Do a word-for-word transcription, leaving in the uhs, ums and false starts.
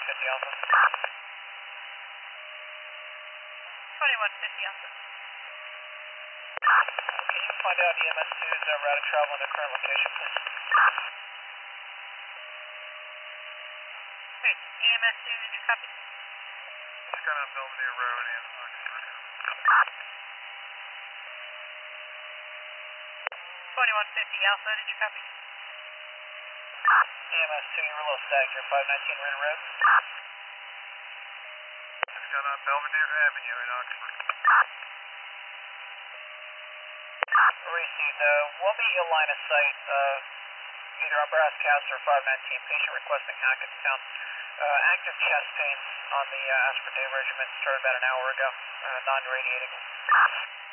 fifty Alpha. twenty-one fifty Alpha. Can you find out E M S two's uh, route of travel and their current location, please? Great. E M S two, did you copy? Just got on Belvedere Road in Oxford. twenty-one fifty Alpha, did you copy? E M S two, you're a little stacked here, five nineteen Ritter Road. Just got on Belvedere Avenue in Oxford. Received. Uh, we'll meet you a line of sight, uh, either on Brass Cast or five nineteen. Patient requesting Hackettstown. Uh, active chest pains on the uh, aspirin day regimen started about an hour ago, uh, non-radiating.